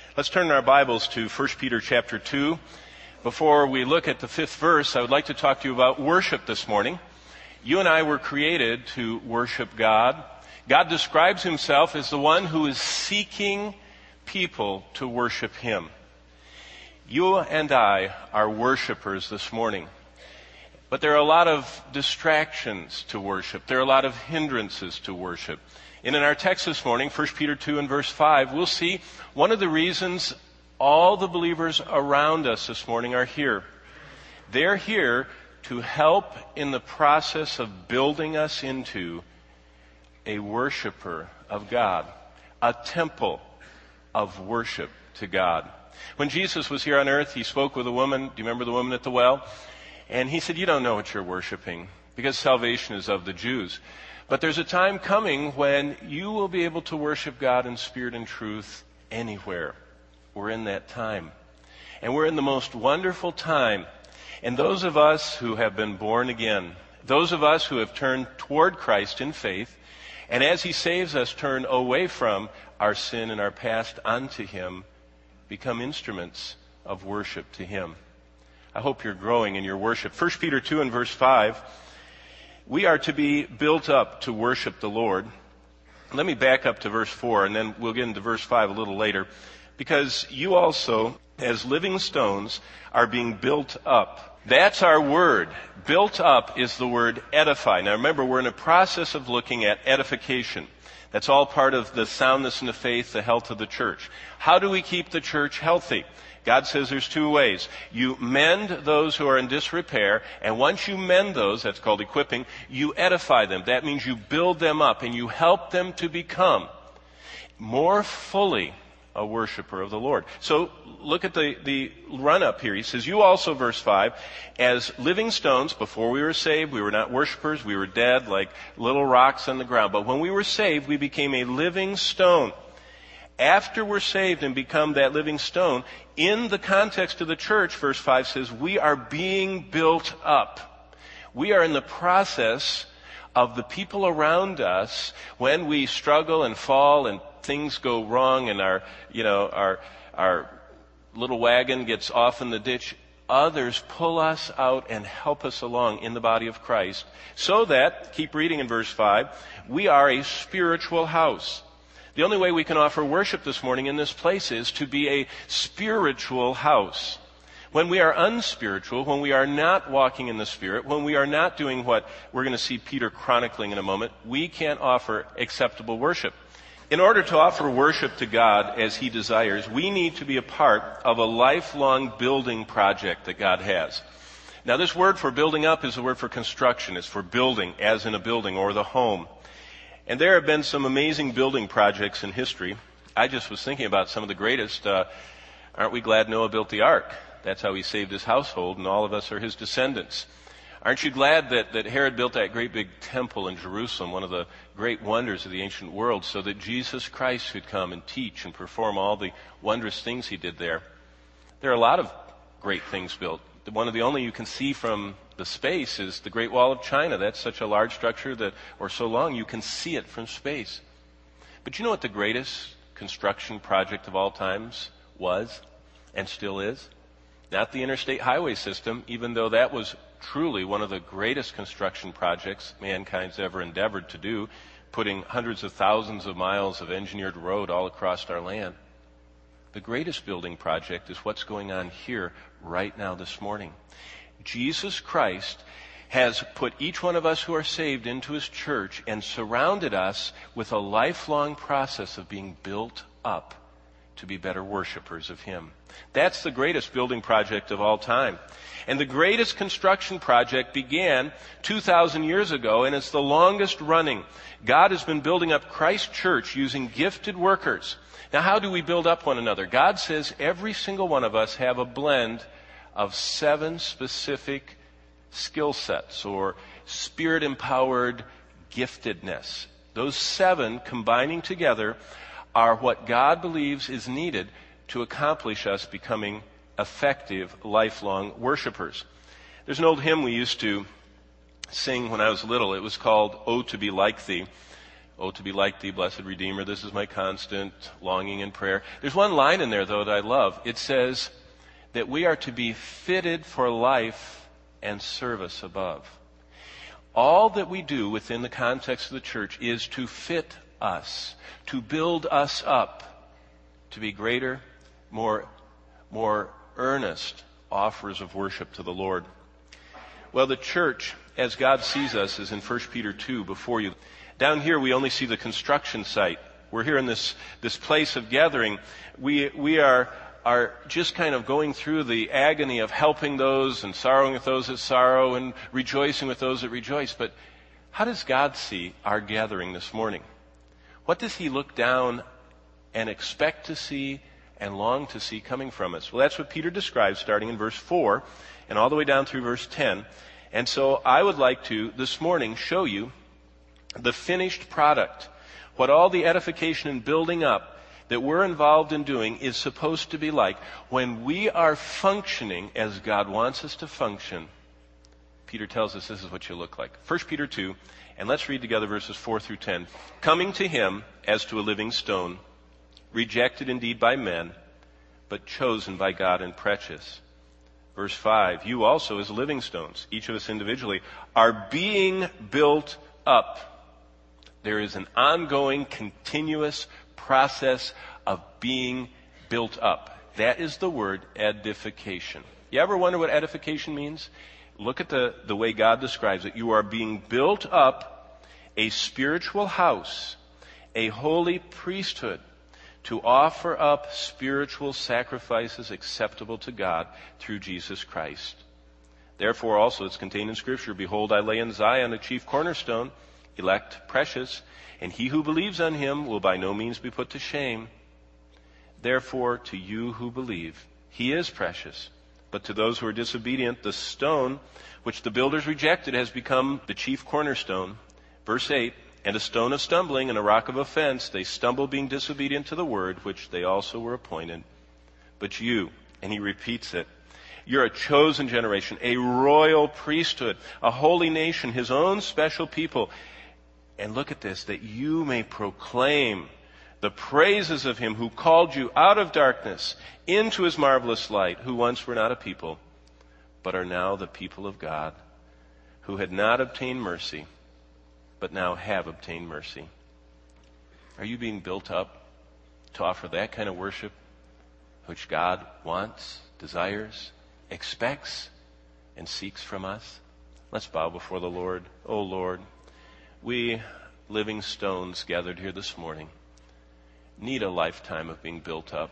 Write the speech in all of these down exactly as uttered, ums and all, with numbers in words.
Let's turn our Bibles to First Peter chapter two. Before we look at the fifth verse, I would like to talk to you about worship this morning. You and I were created to worship God. God describes himself as the one who is seeking people to worship him. You and I are worshipers this morning. But there are a lot of distractions to worship. There are a lot of hindrances to worship. And in our text this morning, First Peter two and verse five, we'll see one of the reasons all the believers around us this morning are here. They're here to help in the process of building us into a worshiper of God, a temple of worship to God. When Jesus was here on earth, he spoke with a woman. Do you remember the woman at the well? And he said, you don't know what you're worshiping because salvation is of the Jews. But there's a time coming when you will be able to worship God in spirit and truth anywhere. We're in that time. And we're in the most wonderful time. And those of us who have been born again, those of us who have turned toward Christ in faith, and as he saves us, turn away from our sin and our past unto him, become instruments of worship to him. I hope you're growing in your worship. First Peter two and verse five, we are to be built up to worship the Lord. Let me back up to verse four, and then we'll get into verse five a little later. Because you also, as living stones, are being built up. That's our word. Built up is the word edify. Now remember, we're in a process of looking at edification. That's all part of the soundness in the faith, the health of the church. How do we keep the church healthy? God says there's two ways. You mend those who are in disrepair, and once you mend those, that's called equipping, you edify them. That means you build them up and you help them to become more fully a worshiper of the Lord. So look at the, the run-up here. He says, you also, verse five, as living stones, before we were saved, we were not worshipers, we were dead like little rocks on the ground. But when we were saved, we became a living stone. After we're saved and become that living stone, in the context of the church, verse five says, we are being built up. We are in the process of the people around us when we struggle and fall and things go wrong and our, you know, our, our little wagon gets off in the ditch. Others pull us out and help us along in the body of Christ so that, keep reading in verse five, we are a spiritual house. The only way we can offer worship this morning in this place is to be a spiritual house. When we are unspiritual, when we are not walking in the Spirit, when we are not doing what we're going to see Peter chronicling in a moment, we can't offer acceptable worship. In order to offer worship to God as he desires, we need to be a part of a lifelong building project that God has. Now, this word for building up is the word for construction. It's for building, as in a building or the home. And there have been some amazing building projects in history. I just was thinking about some of the greatest. Uh, aren't we glad Noah built the ark? That's how he saved his household, and all of us are his descendants. Aren't you glad that, that Herod built that great big temple in Jerusalem, one of the great wonders of the ancient world, so that Jesus Christ could come and teach and perform all the wondrous things he did there? There are a lot of great things built. One of the only you can see from the space is the Great Wall of China. That's such a large structure that, or so long, you can see it from space. But you know what the greatest construction project of all times was and still is? Not the interstate highway system, even though that was truly one of the greatest construction projects mankind's ever endeavored to do, putting hundreds of thousands of miles of engineered road all across our land. The greatest building project is what's going on here right now this morning. Jesus Christ has put each one of us who are saved into his church and surrounded us with a lifelong process of being built up to be better worshipers of him. That's the greatest building project of all time. And the greatest construction project began two thousand years ago, and it's the longest running. God has been building up Christ Church using gifted workers. Now, how do we build up one another? God says every single one of us have a blend of seven specific skill sets or spirit-empowered giftedness. Those seven combining together are what God believes is needed to accomplish us becoming effective, lifelong worshipers. There's an old hymn we used to sing when I was little. It was called "Oh, to be like thee." Oh, to be like thee, blessed Redeemer, this is my constant longing in prayer. There's one line in there, though, that I love. It says that we are to be fitted for life and service above. All that we do within the context of the church is to fit us, to build us up, to be greater, more, more earnest offers of worship to the Lord. Well, the church, as God sees us, is in First Peter two before you. Down here, we only see the construction site. We're here in this, this place of gathering. We, we are, are just kind of going through the agony of helping those and sorrowing with those that sorrow and rejoicing with those that rejoice. But how does God see our gathering this morning? What does He look down and expect to see and long to see coming from us? Well, that's what Peter describes starting in verse four and all the way down through verse ten. And so I would like to, this morning, show you the finished product. What all the edification and building up that we're involved in doing is supposed to be like when we are functioning as God wants us to function. Peter tells us this is what you look like. First Peter two, and let's read together verses four through ten. Coming to Him as to a living stone, rejected indeed by men, but chosen by God and precious. Verse five, you also as living stones, each of us individually, are being built up. There is an ongoing, continuous process of being built up. That is the word edification. You ever wonder what edification means? Look at the, the way God describes it. You are being built up, a spiritual house, a holy priesthood, to offer up spiritual sacrifices acceptable to God through Jesus Christ. Therefore also it's contained in Scripture, behold, I lay in Zion a chief cornerstone, elect, precious, and he who believes on Him will by no means be put to shame. Therefore, to you who believe, He is precious. But to those who are disobedient, the stone which the builders rejected has become the chief cornerstone. Verse eight, and a stone of stumbling and a rock of offense, they stumble being disobedient to the word, which they also were appointed. But you, and he repeats it, you're a chosen generation, a royal priesthood, a holy nation, His own special people. And look at this, that you may proclaim the praises of Him who called you out of darkness into His marvelous light, who once were not a people, but are now the people of God, who had not obtained mercy, but now have obtained mercy. Are you being built up to offer that kind of worship which God wants, desires, expects, and seeks from us? Let's bow before the Lord. Oh Lord, we living stones gathered here this morning need a lifetime of being built up.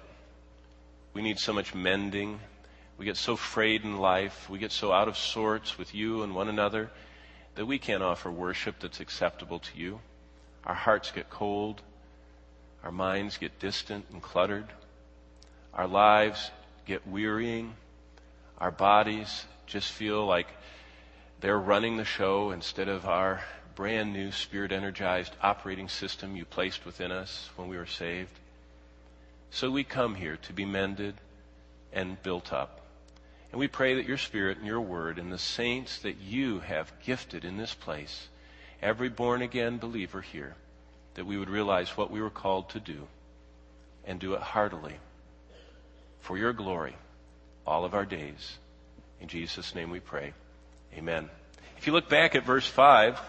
We need so much mending. We get so frayed in life. We get so out of sorts with you and one another that we can't offer worship that's acceptable to you. Our hearts get cold. Our minds get distant and cluttered. Our lives get wearying. Our bodies just feel like they're running the show instead of our brand new Spirit-energized operating system you placed within us when we were saved. So we come here to be mended and built up. And we pray that your Spirit and your Word and the saints that you have gifted in this place, every born-again believer here, that we would realize what we were called to do and do it heartily for your glory all of our days. In Jesus' name we pray. Amen. If you look back at verse five,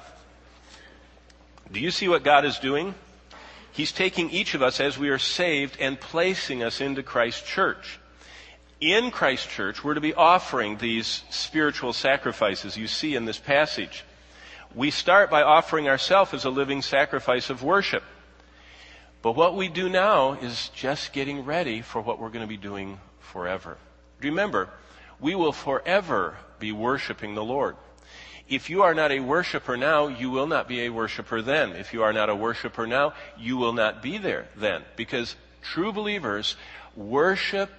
do you see what God is doing? He's taking each of us as we are saved and placing us into Christ's church. In Christ's church, we're to be offering these spiritual sacrifices you see in this passage. We start by offering ourselves as a living sacrifice of worship. But what we do now is just getting ready for what we're going to be doing forever. Remember, we will forever be worshiping the Lord. If you are not a worshiper now, you will not be a worshiper then. If you are not a worshiper now, you will not be there then. Because true believers worship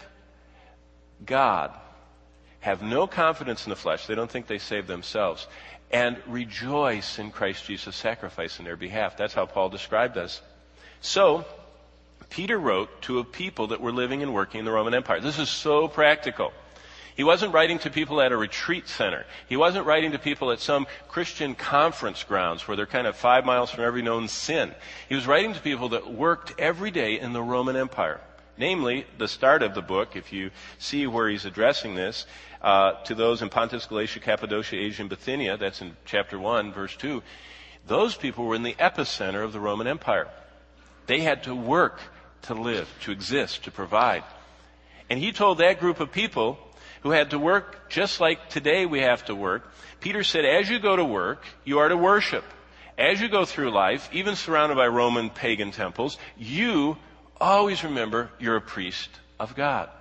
God, have no confidence in the flesh. They don't think they save themselves. And rejoice in Christ Jesus' sacrifice in their behalf. That's how Paul described us. So, Peter wrote to a people that were living and working in the Roman Empire. This is so practical. He wasn't writing to people at a retreat center. He wasn't writing to people at some Christian conference grounds where they're kind of five miles from every known sin. He was writing to people that worked every day in the Roman Empire. Namely, the start of the book, if you see where he's addressing this, uh, to those in Pontus, Galatia, Cappadocia, Asia, and Bithynia, that's in chapter one, verse two, those people were in the epicenter of the Roman Empire. They had to work to live, to exist, to provide. And he told that group of people who had to work just like today we have to work, Peter said, as you go to work, you are to worship. As you go through life, even surrounded by Roman pagan temples, you always remember you're a priest of God.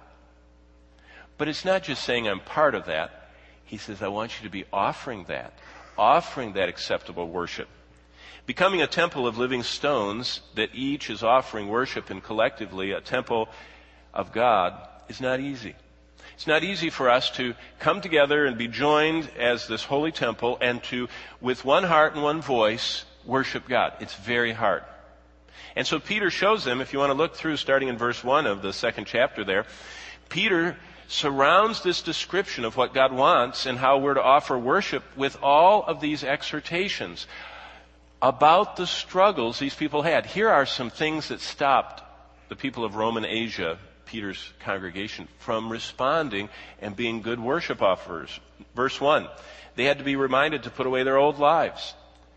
But it's not just saying I'm part of that. He says, I want you to be offering that, offering that acceptable worship. Becoming a temple of living stones that each is offering worship and collectively a temple of God is not easy. It's not easy for us to come together and be joined as this holy temple and to, with one heart and one voice, worship God. It's very hard. And so Peter shows them, if you want to look through starting in verse one of the second chapter there, Peter surrounds this description of what God wants and how we're to offer worship with all of these exhortations about the struggles these people had. Here are some things that stopped the people of Roman Asia, Peter's congregation, from responding and being good worship offerers. Verse one, they had to be reminded to put away their old lives.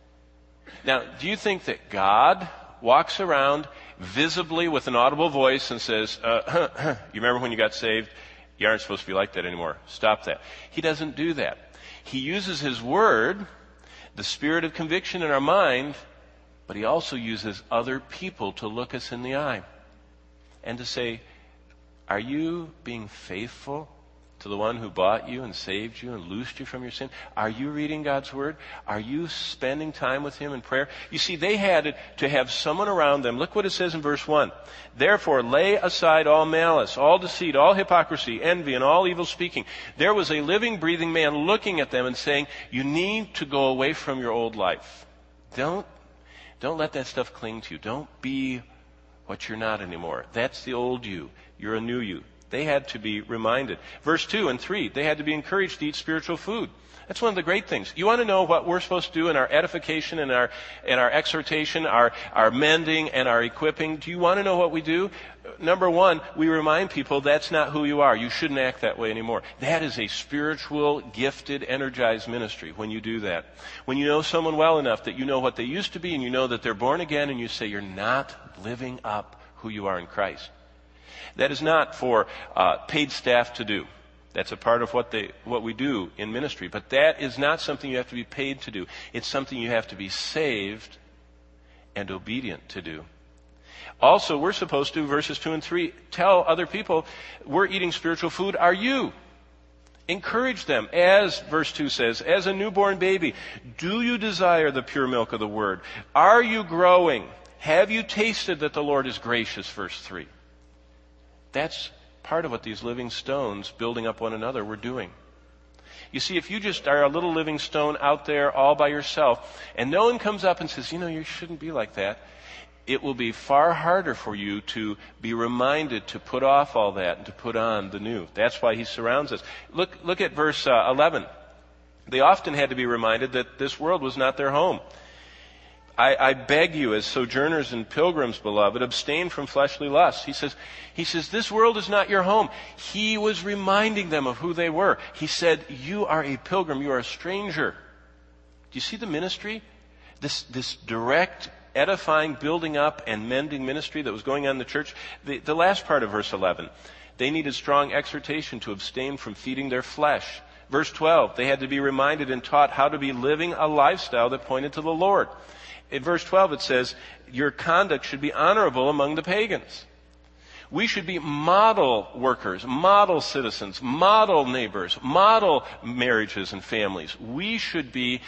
Now, do you think that God walks around visibly with an audible voice and says, uh, you remember when you got saved? You aren't supposed to be like that anymore. Stop that. He doesn't do that. He uses His Word, the spirit of conviction in our mind, but He also uses other people to look us in the eye and to say, are you being faithful to the one who bought you and saved you and loosed you from your sin? Are you reading God's Word? Are you spending time with Him in prayer? You see, they had to have someone around them. Look what it says in verse one. Therefore, lay aside all malice, all deceit, all hypocrisy, envy, and all evil speaking. There was a living, breathing man looking at them and saying, you need to go away from your old life. Don't, don't let that stuff cling to you. Don't be what you're not anymore. That's the old you. You're a new you. They had to be reminded. Verse two and three, they had to be encouraged to eat spiritual food. That's one of the great things. You want to know what we're supposed to do in our edification and our, in our exhortation, our, our mending and our equipping? Do you want to know what we do? Number one, we remind people that's not who you are. You shouldn't act that way anymore. That is a spiritual, gifted, energized ministry when you do that. When you know someone well enough that you know what they used to be and you know that they're born again and you say you're not living up who you are in Christ. That is not for uh, paid staff to do. That's a part of what they what we do in ministry. But that is not something you have to be paid to do. It's something you have to be saved and obedient to do. Also, we're supposed to, verses two and three, tell other people, we're eating spiritual food. Are you? Encourage them, as verse two says, as a newborn baby. Do you desire the pure milk of the Word? Are you growing? Have you tasted that the Lord is gracious? Verse three. That's part of what these living stones building up one another were doing. You see, if you just are a little living stone out there all by yourself and no one comes up and says, you know, you shouldn't be like that, it will be far harder for you to be reminded to put off all that and to put on the new. That's why He surrounds us. Look, look at verse uh, eleven. They often had to be reminded that this world was not their home. I, I beg you, as sojourners and pilgrims, beloved, abstain from fleshly lusts. He says, he says, this world is not your home. He was reminding them of who they were. He said, you are a pilgrim, you are a stranger. Do you see the ministry? This, this direct, edifying, building up, and mending ministry that was going on in the church. The, the last part of verse eleven, they needed strong exhortation to abstain from feeding their flesh. Verse twelve, they had to be reminded and taught how to be living a lifestyle that pointed to the Lord. In verse twelve it says, your conduct should be honorable among the pagans. We should be model workers, model citizens, model neighbors, model marriages and families. We should be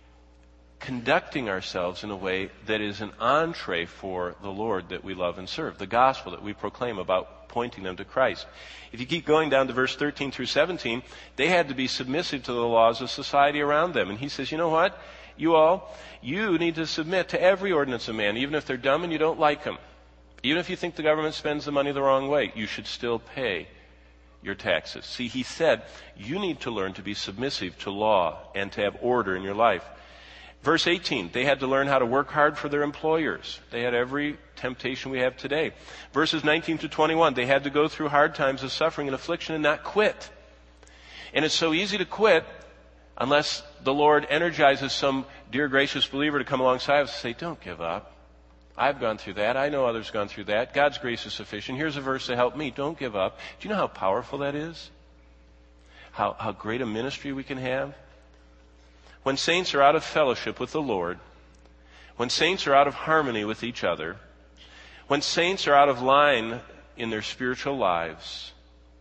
conducting ourselves in a way that is an entree for the Lord that we love and serve, the gospel that we proclaim about pointing them to Christ. If you keep going down to verse thirteen through seventeen, they had to be submissive to the laws of society around them. And he says, you know what? You all, you need to submit to every ordinance of man, even if they're dumb and you don't like them. Even if you think the government spends the money the wrong way, you should still pay your taxes. See, he said, you need to learn to be submissive to law and to have order in your life. Verse eighteen, they had to learn how to work hard for their employers. They had every temptation we have today. Verses nineteen to twenty-one, they had to go through hard times of suffering and affliction and not quit. And it's so easy to quit unless the Lord energizes some dear gracious believer to come alongside us and say, don't give up. I've gone through that. I know others have gone through that. God's grace is sufficient. Here's a verse to help me. Don't give up. Do you know how powerful that is? How, how great a ministry we can have? When saints are out of fellowship with the Lord, when saints are out of harmony with each other, when saints are out of line in their spiritual lives,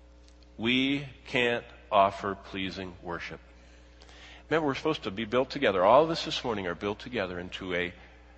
we can't offer pleasing worship. Remember, we're supposed to be built together. All of us this morning are built together into a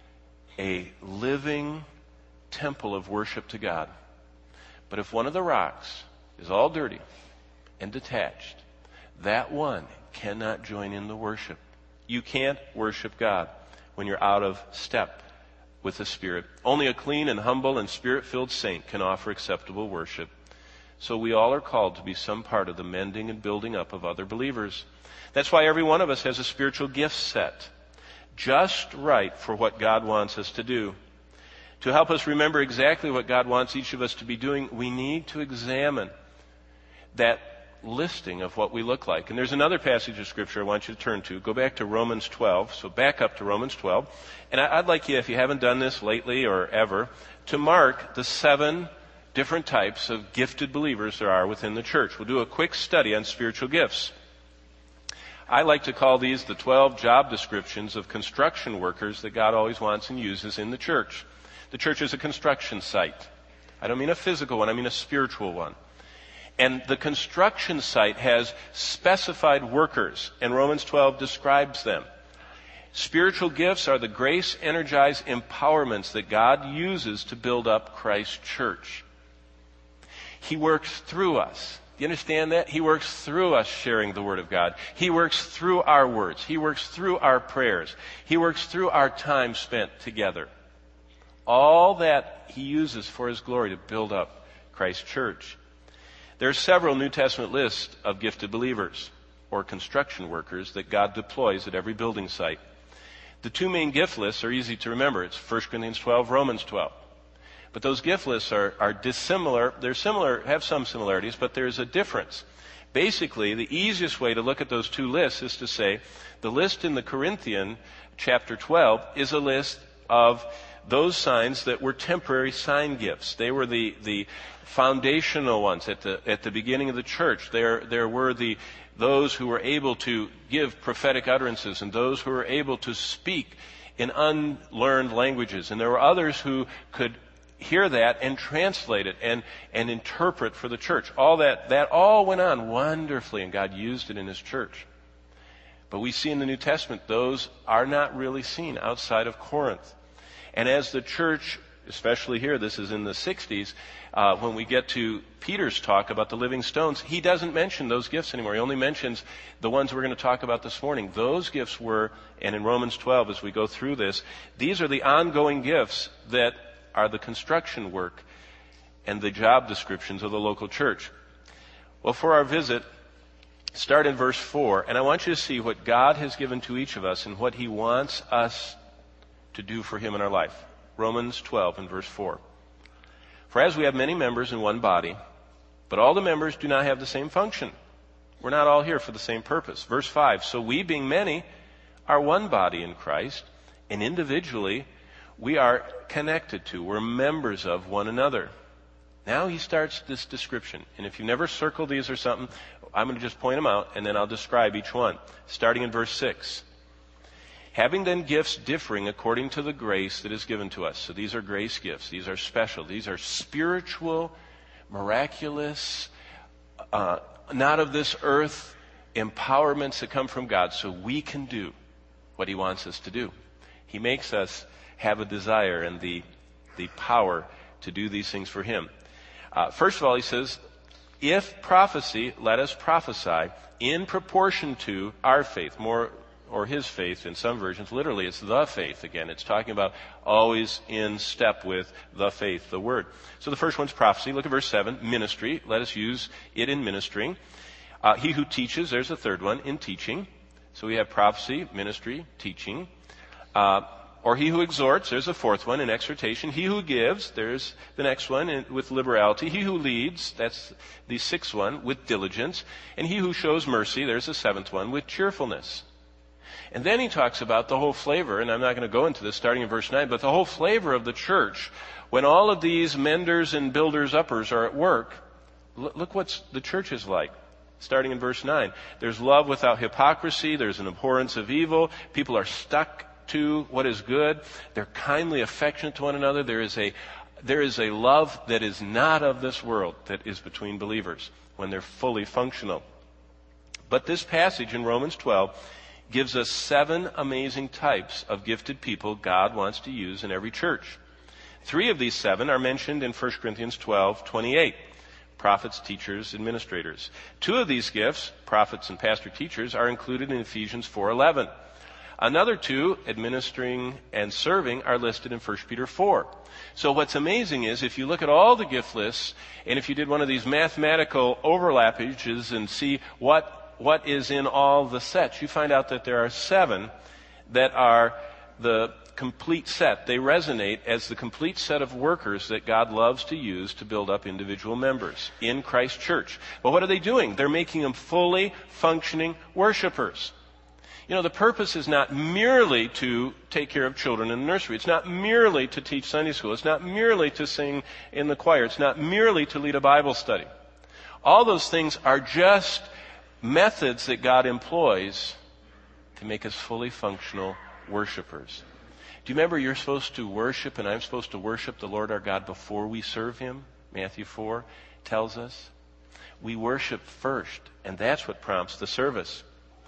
a living temple of worship to God. But if one of the rocks is all dirty and detached, that one cannot join in the worship. You can't worship God when you're out of step with the Spirit. Only a clean and humble and Spirit-filled saint can offer acceptable worship. So we all are called to be some part of the mending and building up of other believers. That's why every one of us has a spiritual gift set, just right for what God wants us to do. To help us remember exactly what God wants each of us to be doing, we need to examine that listing of what we look like. And there's another passage of Scripture I want you to turn to. Go back to Romans twelve. So back up to Romans twelve. And I'd like you, if you haven't done this lately or ever, to mark the seven different types of gifted believers there are within the church. We'll do a quick study on spiritual gifts. I like to call these the twelve job descriptions of construction workers that God always wants and uses in the church. The church is a construction site. I don't mean a physical one, I mean a spiritual one. And the construction site has specified workers, and Romans twelve describes them. Spiritual gifts are the grace-energized empowerments that God uses to build up Christ's church. He works through us. You understand that? He works through us sharing the Word of God. He works through our words. He works through our prayers. He works through our time spent together. All that He uses for His glory to build up Christ's church. There are several New Testament lists of gifted believers or construction workers that God deploys at every building site. The two main gift lists are easy to remember. It's First Corinthians twelve, Romans twelve. But those gift lists are, are dissimilar. They're similar, have some similarities, but there's a difference. Basically, the easiest way to look at those two lists is to say the list in the Corinthian chapter twelve is a list of those signs that were temporary sign gifts. They were the, the foundational ones at the, at the beginning of the church. There, there were the, those who were able to give prophetic utterances and those who were able to speak in unlearned languages. And there were others who could hear that and translate it and, and interpret for the church. All that, that all went on wonderfully, and God used it in His church. But we see in the New Testament, those are not really seen outside of Corinth. And as the church, especially here, this is in the sixties, uh, when we get to Peter's talk about the living stones, he doesn't mention those gifts anymore. He only mentions the ones we're going to talk about this morning. Those gifts were, and in Romans twelve, as we go through this, these are the ongoing gifts that are the construction work and the job descriptions of the local church. Well, for our visit, start in verse four, and I want you to see what God has given to each of us and what He wants us to do for Him in our life. Romans twelve and verse four. For as we have many members in one body, but all the members do not have the same function. We're not all here for the same purpose. Verse five, so we being many are one body in Christ, and individually we are connected to, we're members of one another. Now he starts this description. And if you never circled these or something, I'm going to just point them out and then I'll describe each one. Starting in verse six. Having then gifts differing according to the grace that is given to us. So these are grace gifts. These are special. These are spiritual, miraculous, uh, not of this earth empowerments that come from God so we can do what He wants us to do. He makes us have a desire and the, the power to do these things for Him. Uh, first of all, He says, if prophecy, let us prophesy in proportion to our faith. More or his faith in some versions. Literally, it's the faith again. It's talking about always in step with the faith, the word. So the first one's prophecy. Look at verse seven, ministry. Let us use it in ministering. Uh, he who teaches, there's a third one, in teaching. So we have prophecy, ministry, teaching. Uh, or he who exhorts, there's a fourth one, in exhortation. He who gives, there's the next one, in, with liberality. He who leads, that's the sixth one, with diligence. And he who shows mercy, there's the seventh one, with cheerfulness. And then he talks about the whole flavor, and I'm not going to go into this starting in verse nine, but the whole flavor of the church, when all of these menders and builders uppers are at work, look what the church is like. Starting in verse nine. There's love without hypocrisy. There's an abhorrence of evil. People are stuck to what is good. They're kindly affectionate to one another. There is a, there is a love that is not of this world that is between believers when they're fully functional. But this passage in Romans twelve gives us seven amazing types of gifted people God wants to use in every church. Three of these seven are mentioned in First Corinthians twelve twenty-eight. Prophets, teachers, administrators. Two of these gifts, prophets and pastor teachers, are included in Ephesians four eleven. Another two, administering and serving, are listed in First Peter four. So what's amazing is if you look at all the gift lists, and if you did one of these mathematical overlappages and see what what is in all the sets, you find out that there are seven that are the complete set. They resonate as the complete set of workers that God loves to use to build up individual members in Christ Church. But what are they doing? They're making them fully functioning worshipers. You know, the purpose is not merely to take care of children in the nursery. It's not merely to teach Sunday school. It's not merely to sing in the choir. It's not merely to lead a Bible study. All those things are just methods that God employs to make us fully functional worshipers. Do you remember you're supposed to worship, and I'm supposed to worship the Lord our God before we serve Him? Matthew four tells us. We worship first, and that's what prompts the service.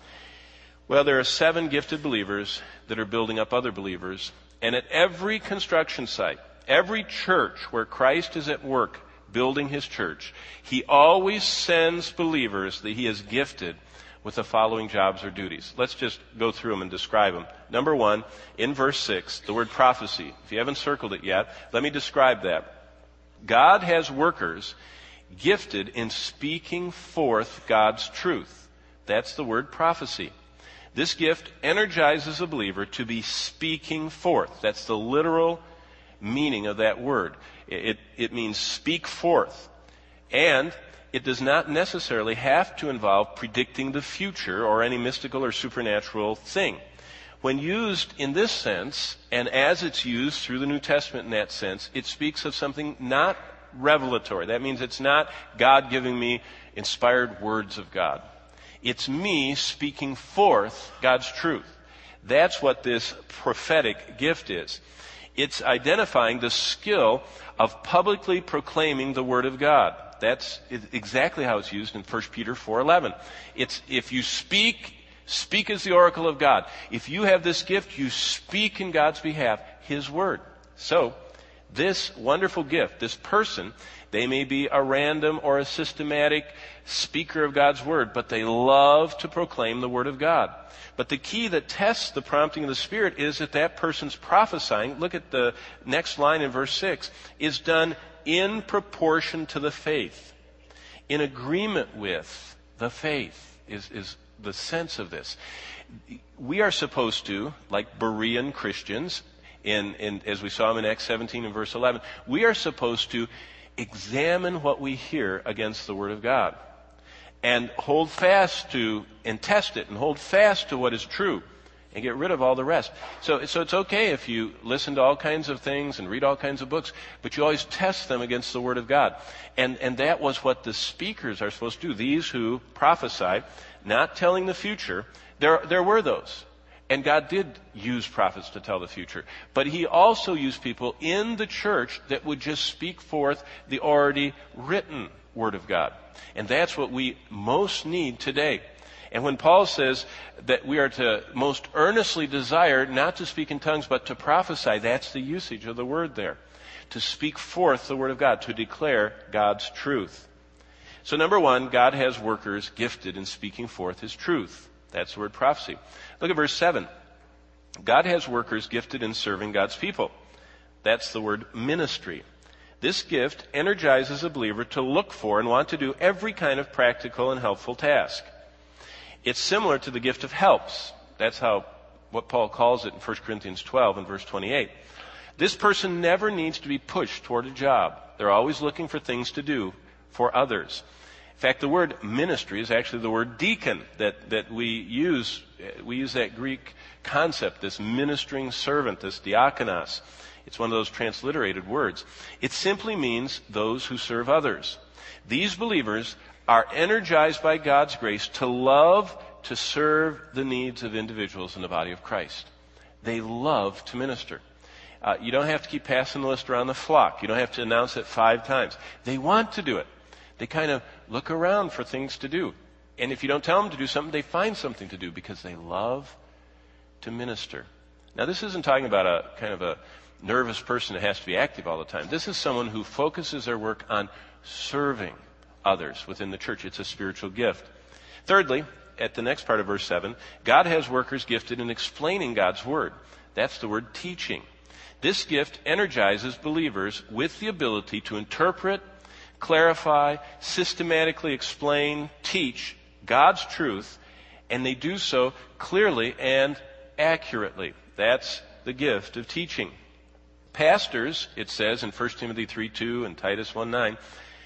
Well, there are seven gifted believers that are building up other believers, and at every construction site, every church where Christ is at work building His church, He always sends believers that He has gifted with the following jobs or duties. Let's just go through them and describe them. Number one, in verse six, the word prophecy. If you haven't circled it yet, let me describe that. God has workers gifted in speaking forth God's truth. That's the word prophecy. This gift energizes a believer to be speaking forth. That's the literal meaning of that word. It, it means speak forth. And it does not necessarily have to involve predicting the future or any mystical or supernatural thing. When used in this sense, and as it's used through the New Testament in that sense, it speaks of something not revelatory. That means it's not God giving me inspired words of God. It's me speaking forth God's truth. That's what this prophetic gift is. It's identifying the skill of publicly proclaiming the Word of God. That's exactly how it's used in First Peter four eleven. It's if you speak, speak as the oracle of God. If you have this gift, you speak in God's behalf His Word. So, this wonderful gift, this person, they may be a random or a systematic speaker of God's Word, but they love to proclaim the Word of God. But the key that tests the prompting of the Spirit is that that person's prophesying, look at the next line in verse six, is done in proportion to the faith. In agreement with the faith is, is the sense of this. We are supposed to, like Berean Christians, in, in, as we saw in Acts seventeen and verse eleven, we are supposed to examine what we hear against the Word of God and hold fast to and test it and hold fast to what is true and get rid of all the rest. So, so it's okay if you listen to all kinds of things and read all kinds of books, but you always test them against the Word of God. And, and that was what the speakers are supposed to do. These who prophesied, not telling the future, there, there were those. And God did use prophets to tell the future. But He also used people in the church that would just speak forth the already written Word of God. And that's what we most need today. And when Paul says that we are to most earnestly desire not to speak in tongues but to prophesy, that's the usage of the word there. To speak forth the Word of God, to declare God's truth. So number one, God has workers gifted in speaking forth His truth. That's the word prophecy. Look at verse seven. God has workers gifted in serving God's people. That's the word ministry. This gift energizes a believer to look for and want to do every kind of practical and helpful task. It's similar to the gift of helps. That's how what Paul calls it in First Corinthians twelve and verse twenty-eight. This person never needs to be pushed toward a job. They're always looking for things to do for others. In fact, the word ministry is actually the word deacon that, that we use. We use that Greek concept, this ministering servant, this diakonos. It's one of those transliterated words. It simply means those who serve others. These believers are energized by God's grace to love to serve the needs of individuals in the body of Christ. They love to minister. Uh, you don't have to keep passing the list around the flock. You don't have to announce it five times. They want to do it. They kind of look around for things to do. And if you don't tell them to do something, they find something to do because they love to minister. Now, this isn't talking about a kind of a nervous person that has to be active all the time. This is someone who focuses their work on serving others within the church. It's a spiritual gift. Thirdly, at the next part of verse seven, God has workers gifted in explaining God's word. That's the word teaching. This gift energizes believers with the ability to interpret, clarify, systematically explain, teach God's truth, and they do so clearly and accurately. That's the gift of teaching. Pastors, it says in First Timothy three two and Titus one nine,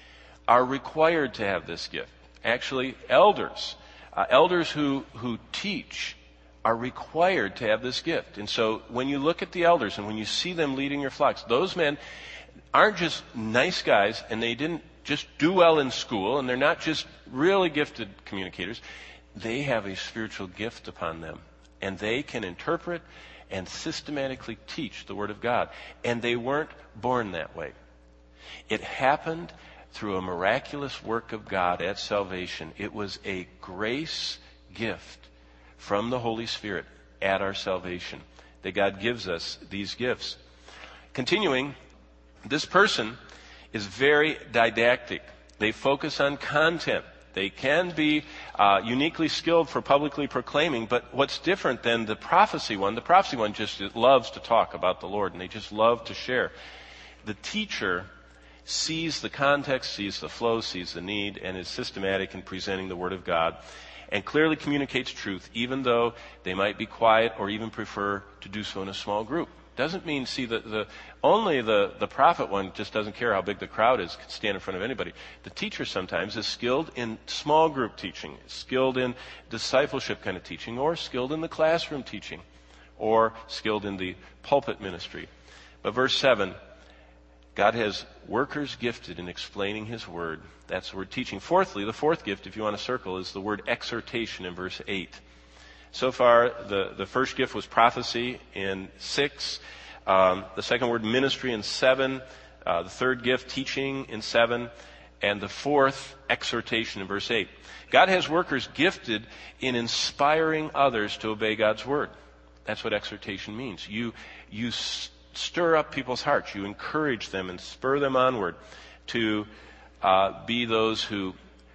are required to have this gift. Actually, elders, uh, elders who, who teach are required to have this gift. And so when you look at the elders and when you see them leading your flocks, those men aren't just nice guys and they didn't just do well in school and they're not just really gifted communicators. They have a spiritual gift upon them and they can interpret and systematically teach the Word of God. And they weren't born that way. It happened through a miraculous work of God at salvation. It was a grace gift from the Holy Spirit at our salvation that God gives us these gifts. Continuing, this person is very didactic. They focus on content. They can be uh, uniquely skilled for publicly proclaiming, but what's different than the prophecy one, the prophecy one just loves to talk about the Lord, and they just love to share. The teacher sees the context, sees the flow, sees the need, and is systematic in presenting the Word of God, and clearly communicates truth, even though they might be quiet or even prefer to do so in a small group. Doesn't mean, see, the, the only the, the prophet one just doesn't care how big the crowd is, can stand in front of anybody. The teacher sometimes is skilled in small group teaching, skilled in discipleship kind of teaching, or skilled in the classroom teaching, or skilled in the pulpit ministry. But verse seven, God has workers gifted in explaining His Word. That's the word teaching. Fourthly, the fourth gift, if you want to circle, is the word exhortation in verse eight. So far, the, the first gift was prophecy in six. Um, the second word, ministry, in seven. Uh, the third gift, teaching, in seven. And the fourth, exhortation, in verse eight. God has workers gifted in inspiring others to obey God's word. That's what exhortation means. You, you stir up people's hearts. You encourage them and spur them onward to uh, be those who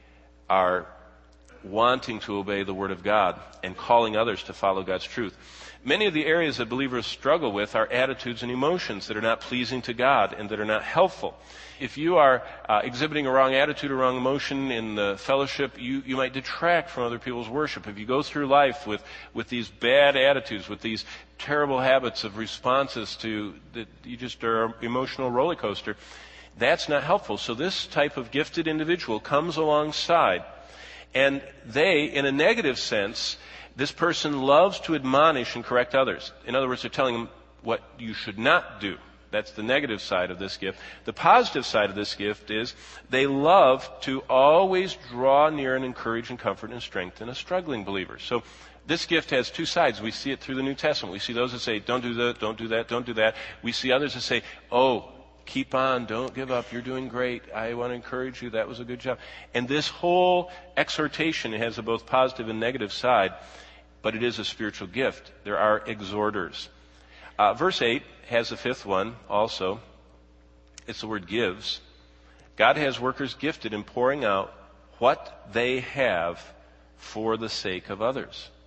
are wanting to obey the Word of God and calling others to follow God's truth. Many of the areas that believers struggle with are attitudes and emotions that are not pleasing to God and that are not helpful. If you are uh, exhibiting a wrong attitude or wrong emotion in the fellowship, you, you might detract from other people's worship. If you go through life with, with these bad attitudes, with these terrible habits of responses to that, you just are an emotional roller coaster, that's not helpful. So this type of gifted individual comes alongside, and they, in a negative sense, this person loves to admonish and correct others. In other words, they're telling them what you should not do. That's the negative side of this gift. The positive side of this gift is they love to always draw near and encourage and comfort and strengthen a struggling believer. So this gift has two sides. We see it through the New Testament. We see those that say, don't do that, don't do that, don't do that. We see others that say, oh, keep on, don't give up, you're doing great, I want to encourage you, that was a good job. And this whole exhortation has a both positive and negative side, but it is a spiritual gift. There are exhorters. Uh, verse eight has the fifth one also. It's the word gives. God has workers gifted in pouring out what they have for the sake of others.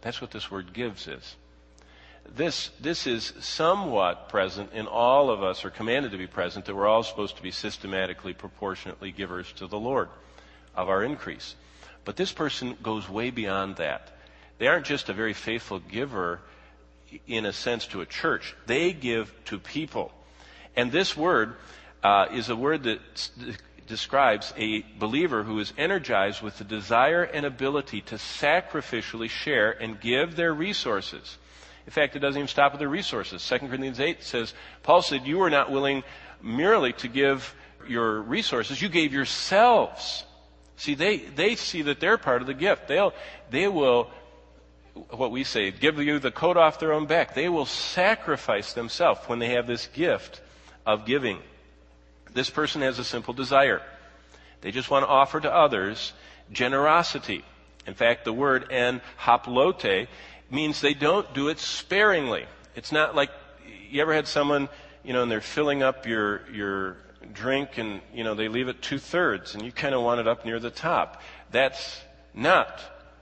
That's what this word gives is. This, this is somewhat present in all of us, or commanded to be present, that we're all supposed to be systematically, proportionately givers to the Lord of our increase. But this person goes way beyond that. They aren't just a very faithful giver in a sense to a church. They give to people. And this word uh, is a word that s- describes a believer who is energized with the desire and ability to sacrificially share and give their resources. In fact, it doesn't even stop with their resources. Second Corinthians eight says, Paul said, you were not willing merely to give your resources, you gave yourselves. See, they, they see that they're part of the gift. They'll, they will, what we say, give you the coat off their own back. They will sacrifice themselves when they have this gift of giving. This person has a simple desire. They just want to offer to others generosity. In fact, the word en haplote means they don't do it sparingly. It's not like, you ever had someone, you know, and they're filling up your, your drink and, you know, they leave it two-thirds and you kind of want it up near the top. That's not,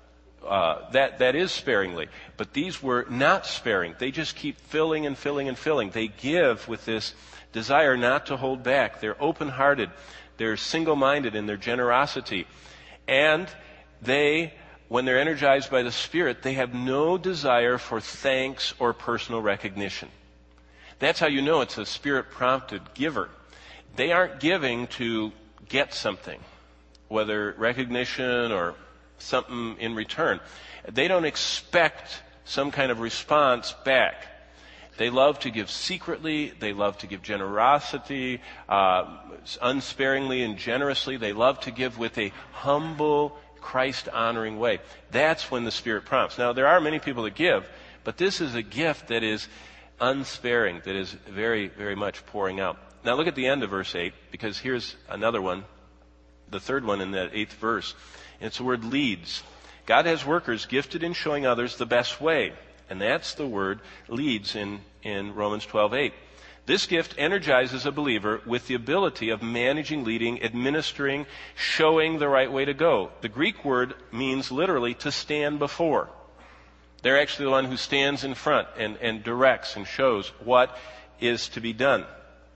uh, that, that is sparingly. But these were not sparing. They just keep filling and filling and filling. They give with this desire not to hold back. They're open-hearted. They're single-minded in their generosity. And they, when they're energized by the Spirit, they have no desire for thanks or personal recognition. That's how you know it's a Spirit-prompted giver. They aren't giving to get something, whether recognition or something in return. They don't expect some kind of response back. They love to give secretly. They love to give generosity, uh, unsparingly and generously. They love to give with a humble, Christ-honoring way. That's when the Spirit prompts. Now, there are many people that give, but this is a gift that is unsparing, that is very, very much pouring out. Now, look at the end of verse eight, because here's another one, the third one in that eighth verse. And it's the word leads. God has workers gifted in showing others the best way. And that's the word leads in, in Romans twelve eight. This gift energizes a believer with the ability of managing, leading, administering, showing the right way to go. The Greek word means literally to stand before. They're actually the one who stands in front and, and directs and shows what is to be done.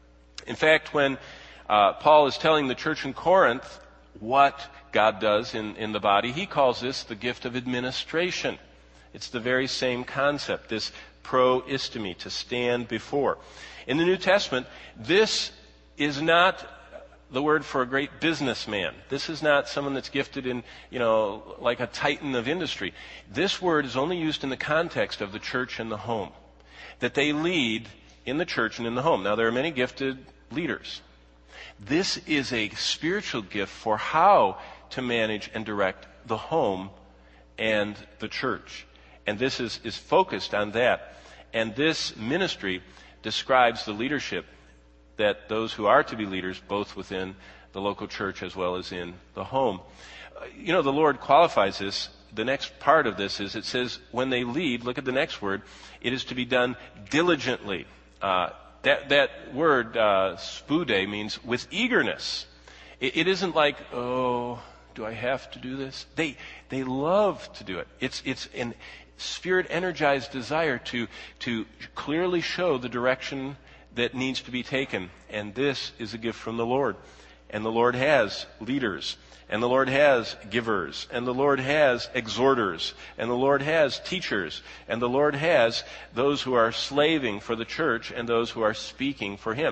In fact, when uh, Paul is telling the church in Corinth what God does in, in the body, he calls this the gift of administration. It's the very same concept, this proistemi, to stand before. In the New Testament, this is not the word for a great businessman. This is not someone that's gifted in, you know, like a titan of industry. This word is only used in the context of the church and the home, that they lead in the church and in the home. Now, there are many gifted leaders. This is a spiritual gift for how to manage and direct the home and the church. And this is, is focused on that. And this ministry describes the leadership that those who are to be leaders, both within the local church as well as in the home. Uh, you know, the Lord qualifies this. The next part of this is it says, when they lead, look at the next word, it is to be done diligently. Uh, that, that word, uh, spude, means with eagerness. It, it isn't like, oh, do I have to do this? They, they love to do it. It's, it's an Spirit-energized desire to, to clearly show the direction that needs to be taken. And this is a gift from the Lord. And the Lord has leaders. And the Lord has givers. And the Lord has exhorters. And the Lord has teachers. And the Lord has those who are slaving for the church and those who are speaking for Him.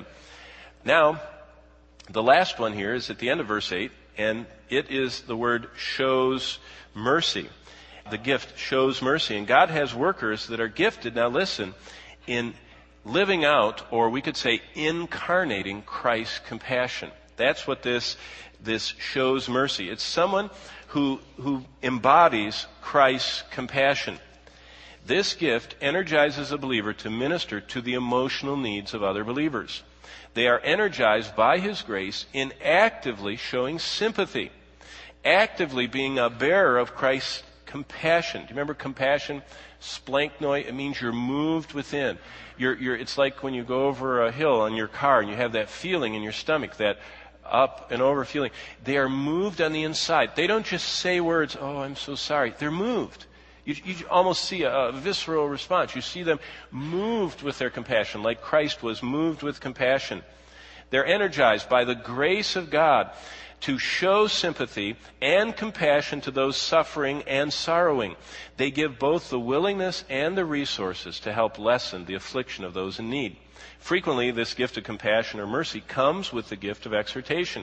Now, the last one here is at the end of verse eight, and it is the word shows mercy. The gift shows mercy. And God has workers that are gifted, now listen, in living out, or we could say incarnating Christ's compassion. That's what this, this shows mercy. It's someone who, who embodies Christ's compassion. This gift energizes a believer to minister to the emotional needs of other believers. They are energized by His grace in actively showing sympathy, actively being a bearer of Christ's compassion. Do you remember compassion? Splanknoi, it means you're moved within. You're, you're, it's like when you go over a hill on your car and you have that feeling in your stomach, that up and over feeling. They are moved on the inside. They don't just say words, oh, I'm so sorry. They're moved. You, you almost see a, a visceral response. You see them moved with their compassion, like Christ was moved with compassion. They're energized by the grace of God to show sympathy and compassion to those suffering and sorrowing. They give both the willingness and the resources to help lessen the affliction of those in need. Frequently, this gift of compassion or mercy comes with the gift of exhortation.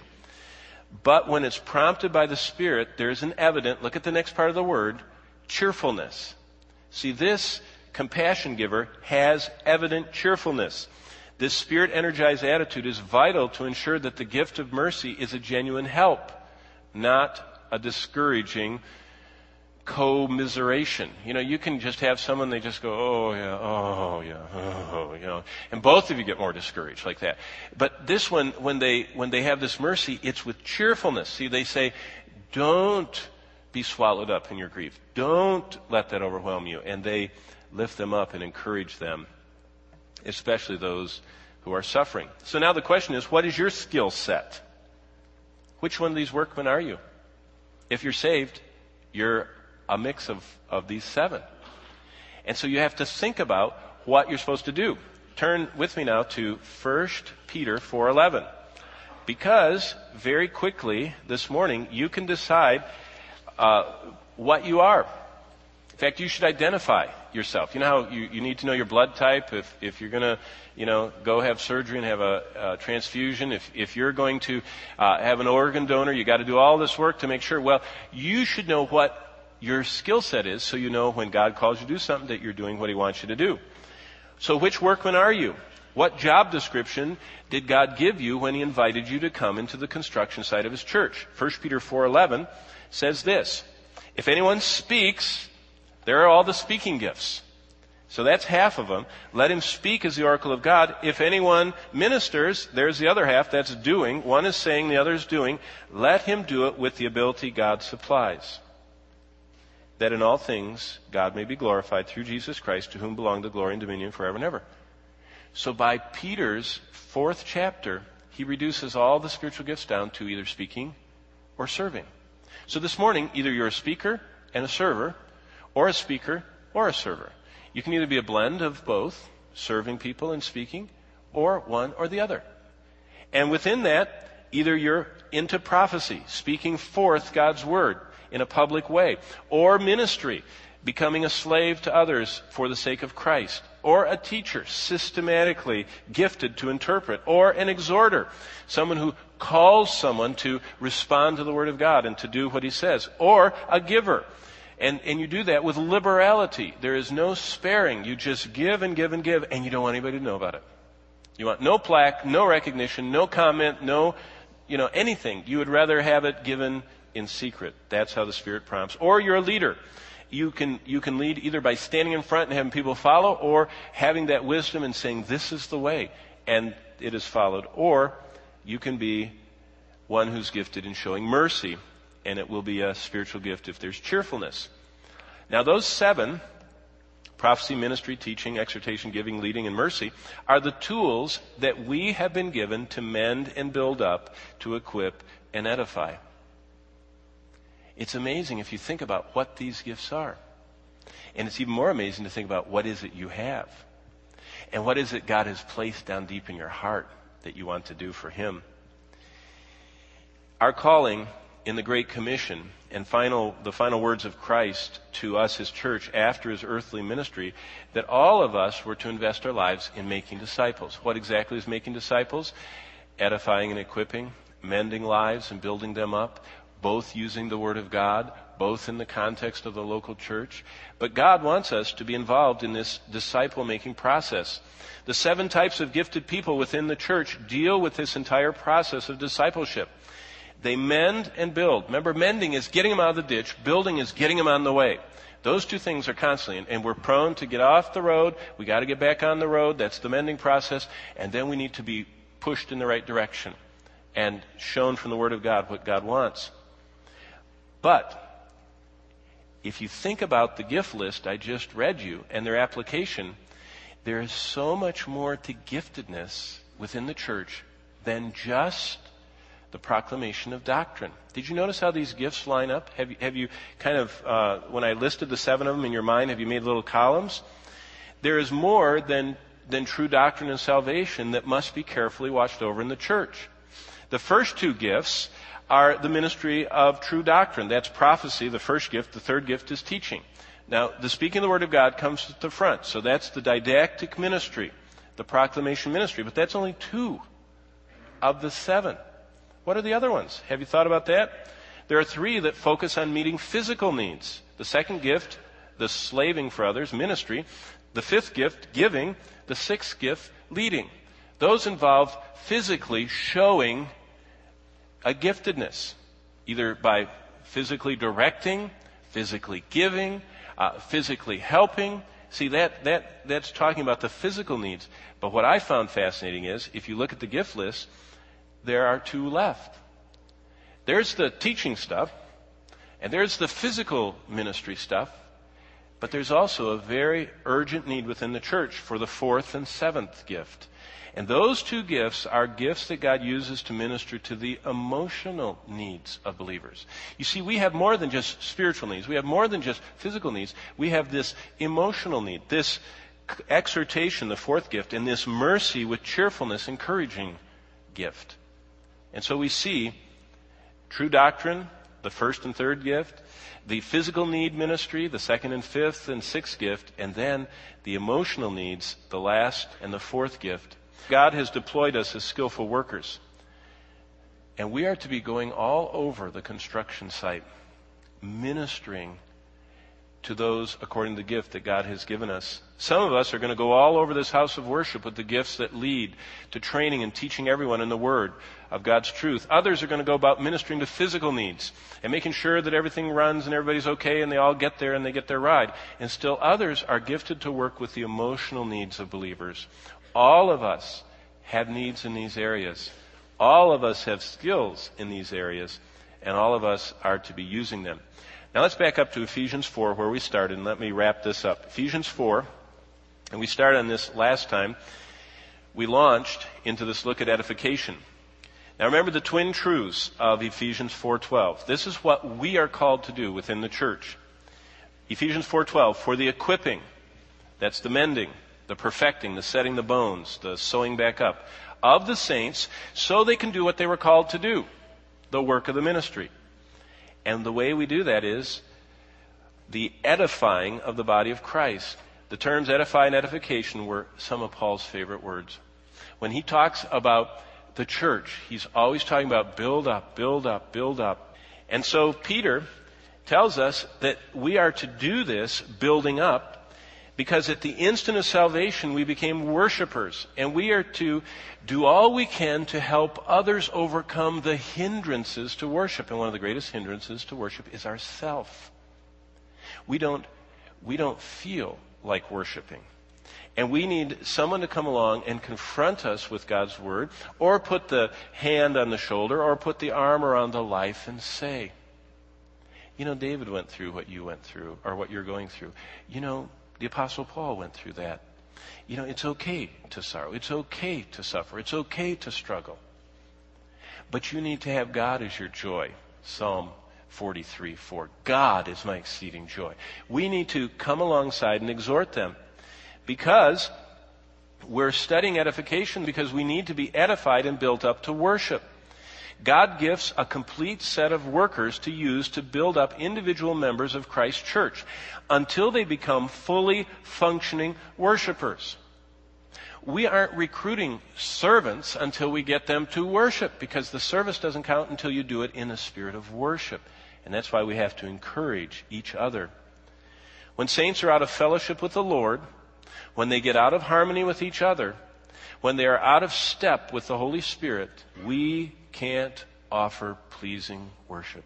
But when it's prompted by the Spirit, there's an evident, look at the next part of the word, cheerfulness. See, this compassion giver has evident cheerfulness. This Spirit-energized attitude is vital to ensure that the gift of mercy is a genuine help, not a discouraging commiseration. You know, you can just have someone, they just go, oh yeah, oh yeah, oh, you know, and both of you get more discouraged like that. But this one, when they, when they have this mercy, it's with cheerfulness. See, they say, don't be swallowed up in your grief. Don't let that overwhelm you. And they lift them up and encourage them, especially those who are suffering. So now the question is, what is your skill set? Which one of these workmen are you? If you're saved, you're a mix of, of these seven. And so you have to think about what you're supposed to do. Turn with me now to First Peter four eleven. Because very quickly this morning you can decide uh, what you are. In fact, you should identify yourself. You know how you, you need to know your blood type if, if you're going to, you know, go have surgery and have a, a transfusion. If, if you're going to uh, have an organ donor, you got to do all this work to make sure. Well, you should know what your skill set is so you know when God calls you to do something that you're doing what He wants you to do. So which workman are you? What job description did God give you when He invited you to come into the construction site of His church? First Peter four eleven says this, if anyone speaks, there are all the speaking gifts. So that's half of them. Let him speak as the oracle of God. If anyone ministers, there's the other half, that's doing. One is saying, the other is doing. Let him do it with the ability God supplies, that in all things God may be glorified through Jesus Christ, to whom belong the glory and dominion forever and ever. So by Peter's fourth chapter, he reduces all the spiritual gifts down to either speaking or serving. So this morning, either you're a speaker and a server, or a speaker or a server. You can either be a blend of both, serving people and speaking, or one or the other. And within that, either you're into prophecy, speaking forth God's word in a public way, or ministry, becoming a slave to others for the sake of Christ, or a teacher, systematically gifted to interpret, or an exhorter, someone who calls someone to respond to the word of God and to do what He says, or a giver. And, and you do that with liberality. There is no sparing. You just give and give and give, and you don't want anybody to know about it. You want no plaque, no recognition, no comment, no, you know, anything. You would rather have it given in secret. That's how the Spirit prompts. Or you're a leader. You can, you can lead either by standing in front and having people follow, or having that wisdom and saying, this is the way, and it is followed. Or you can be one who's gifted in showing mercy, and it will be a spiritual gift if there's cheerfulness. Now those seven, prophecy, ministry, teaching, exhortation, giving, leading, and mercy, are the tools that we have been given to mend and build up, to equip and edify. It's amazing if you think about what these gifts are. And it's even more amazing to think about what is it you have. And what is it God has placed down deep in your heart that you want to do for Him. Our calling in the Great Commission and final, the final words of Christ to us, His church, after His earthly ministry, that all of us were to invest our lives in making disciples. What exactly is making disciples? Edifying and equipping, mending lives and building them up, both using the Word of God, both in the context of the local church. But God wants us to be involved in this disciple-making process. The seven types of gifted people within the church deal with this entire process of discipleship. They mend and build. Remember, mending is getting them out of the ditch. Building is getting them on the way. Those two things are constantly, and we're prone to get off the road. We got to get back on the road. That's the mending process. And then we need to be pushed in the right direction and shown from the Word of God what God wants. But if you think about the gift list I just read you and their application, there is so much more to giftedness within the church than just the proclamation of doctrine. Did you notice how these gifts line up? Have you, have you kind of, uh, when I listed the seven of them in your mind, have you made little columns? There is more than, than true doctrine and salvation that must be carefully watched over in the church. The first two gifts are the ministry of true doctrine. That's prophecy, the first gift. The third gift is teaching. Now, the speaking of the Word of God comes at the front. So that's the didactic ministry, the proclamation ministry. But that's only two of the seven. What are the other ones? Have you thought about that? There are three that focus on meeting physical needs. The second gift, the slaving for others, ministry. The fifth gift, giving. The sixth gift, leading. Those involve physically showing a giftedness, either by physically directing, physically giving, uh, physically helping. See, that, that, that's talking about the physical needs. But what I found fascinating is, if you look at the gift list, there are two left. There's the teaching stuff, and there's the physical ministry stuff, but there's also a very urgent need within the church for the fourth and seventh gift. And those two gifts are gifts that God uses to minister to the emotional needs of believers. You see, we have more than just spiritual needs. We have more than just physical needs. We have this emotional need, this exhortation, the fourth gift, and this mercy with cheerfulness, encouraging gift. And so we see true doctrine, the first and third gift, the physical need ministry, the second and fifth and sixth gift, and then the emotional needs, the last and the fourth gift. God has deployed us as skillful workers. And we are to be going all over the construction site, ministering to those according to the gift that God has given us. Some of us are going to go all over this house of worship with the gifts that lead to training and teaching everyone in the Word of God's truth. Others are going to go about ministering to physical needs and making sure that everything runs and everybody's okay and they all get there and they get their ride. And still others are gifted to work with the emotional needs of believers. All of us have needs in these areas. All of us have skills in these areas, and all of us are to be using them. Now let's back up to Ephesians four, where we started, and let me wrap this up. Ephesians four, and we started on this last time. We launched into this look at edification. Now remember the twin truths of Ephesians four twelve. This is what we are called to do within the church. Ephesians four twelve, for the equipping, that's the mending, the perfecting, the setting the bones, the sewing back up of the saints, so they can do what they were called to do, the work of the ministry. And the way we do that is the edifying of the body of Christ. The terms edify and edification were some of Paul's favorite words. When he talks about the church, he's always talking about build up, build up, build up. And so Peter tells us that we are to do this building up, because at the instant of salvation, we became worshipers, and we are to do all we can to help others overcome the hindrances to worship. And one of the greatest hindrances to worship is ourself. We don't, we don't feel like worshiping. And we need someone to come along and confront us with God's Word, or put the hand on the shoulder, or put the arm around the life and say, you know, David went through what you went through, or what you're going through. You know, the Apostle Paul went through that. You know, it's okay to sorrow. It's okay to suffer. It's okay to struggle. But you need to have God as your joy. Psalm forty-three four. God is my exceeding joy. We need to come alongside and exhort them, because we're studying edification because we need to be edified and built up to worship. God gives a complete set of workers to use to build up individual members of Christ's church until they become fully functioning worshipers. We aren't recruiting servants until we get them to worship, because the service doesn't count until you do it in a spirit of worship. And that's why we have to encourage each other. When saints are out of fellowship with the Lord, when they get out of harmony with each other, when they are out of step with the Holy Spirit, we can't offer pleasing worship.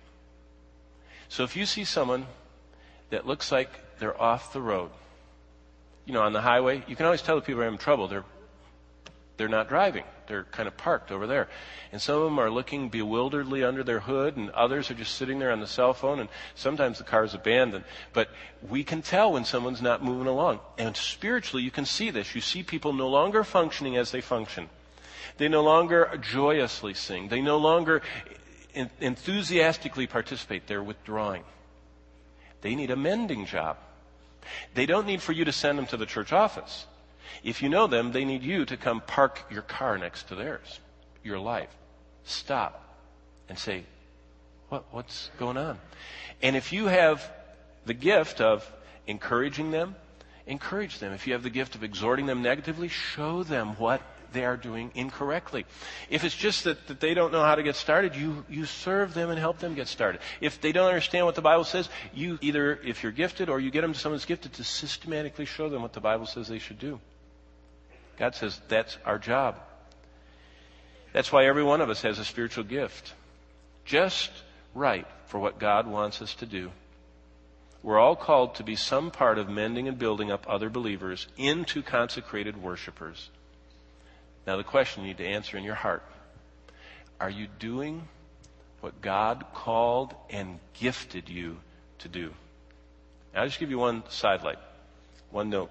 So if you see someone that looks like they're off the road, you know, on the highway, you can always tell the people are having trouble. They're they're not driving. They're kind of parked over there. And some of them are looking bewilderedly under their hood, and others are just sitting there on the cell phone, and sometimes the car is abandoned. But we can tell when someone's not moving along. And spiritually, you can see this. You see people no longer functioning as they function. They no longer joyously sing. They no longer en- enthusiastically participate. They're withdrawing. They need a mending job. They don't need for you to send them to the church office. If you know them, they need you to come park your car next to theirs, your life. Stop and say, what, what's going on? And if you have the gift of encouraging them, encourage them. If you have the gift of exhorting them negatively, show them what they are doing incorrectly. If it's just that, that they don't know how to get started, you, you serve them and help them get started. If they don't understand what the Bible says, you either, if you're gifted or you get them to someone who's gifted, to systematically show them what the Bible says they should do. God says that's our job. That's why every one of us has a spiritual gift. Just right for what God wants us to do. We're all called to be some part of mending and building up other believers into consecrated worshipers. Now the question you need to answer in your heart, are you doing what God called and gifted you to do? Now, I'll just give you one sidelight, one note.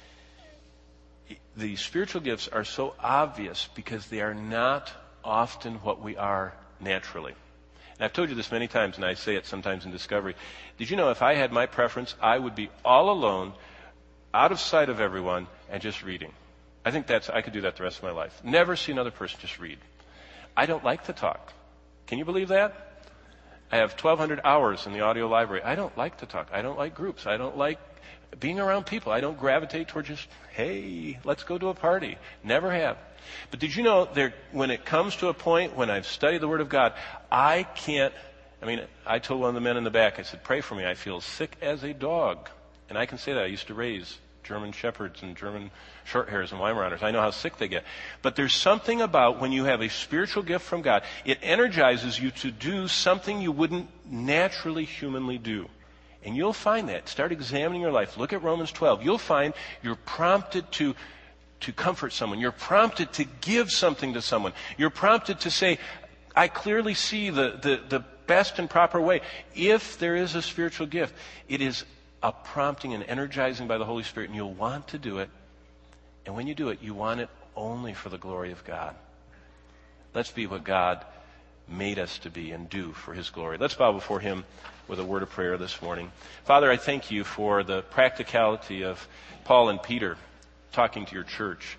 The spiritual gifts are so obvious because they are not often what we are naturally. And I've told you this many times, and I say it sometimes in Discovery. Did you know if I had my preference, I would be all alone, out of sight of everyone, and just reading. I think that's, I could do that the rest of my life. Never see another person, just read. I don't like to talk. Can you believe that? I have twelve hundred hours in the audio library. I don't like to talk. I don't like groups. I don't like being around people. I don't gravitate toward just, hey, let's go to a party. Never have. But did you know there, when it comes to a point when I've studied the Word of God, I can't, I mean, I told one of the men in the back, I said, pray for me. I feel sick as a dog. And I can say that. I used to raise German Shepherds and German Shorthairs and Weimaraners. I know how sick they get. But there's something about when you have a spiritual gift from God, it energizes you to do something you wouldn't naturally humanly do. And you'll find that. Start examining your life. Look at Romans twelve. You'll find you're prompted to, to comfort someone. You're prompted to give something to someone. You're prompted to say, I clearly see the, the, the best and proper way. If there is a spiritual gift, it is a prompting and energizing by the Holy Spirit, and you'll want to do it. And when you do it, you want it only for the glory of God. Let's be what God made us to be and do for His glory. Let's bow before Him with a word of prayer this morning. Father, I thank You for the practicality of Paul and Peter talking to Your church.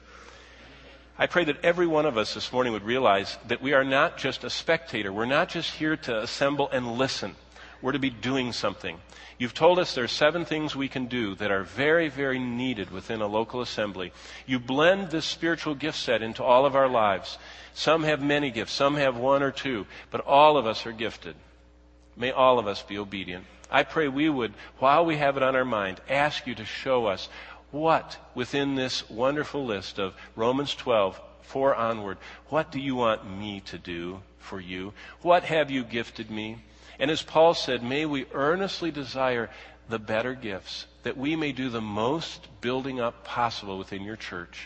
I pray that every one of us this morning would realize that we are not just a spectator. We're not just here to assemble and listen. We're to be doing something. You've told us there are seven things we can do that are very, very needed within a local assembly. You blend this spiritual gift set into all of our lives. Some have many gifts, some have one or two, but all of us are gifted. May all of us be obedient. I pray we would, while we have it on our mind, ask You to show us what within this wonderful list of Romans twelve, four onward, what do You want me to do for You? What have You gifted me? And as Paul said, may we earnestly desire the better gifts, that we may do the most building up possible within Your church.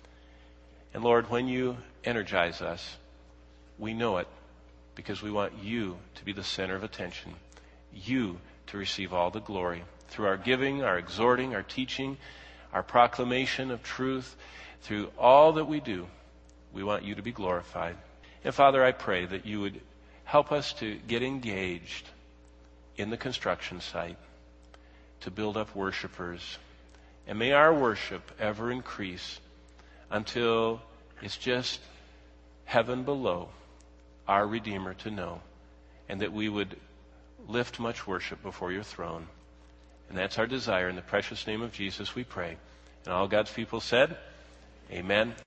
And Lord, when You energize us, we know it because we want You to be the center of attention, You to receive all the glory. Through our giving, our exhorting, our teaching, our proclamation of truth, through all that we do, we want You to be glorified. And Father, I pray that You would help us to get engaged in the construction site, to build up worshipers. And may our worship ever increase until it's just heaven below, our Redeemer to know, and that we would lift much worship before Your throne. And that's our desire. In the precious name of Jesus we pray. And all God's people said, amen.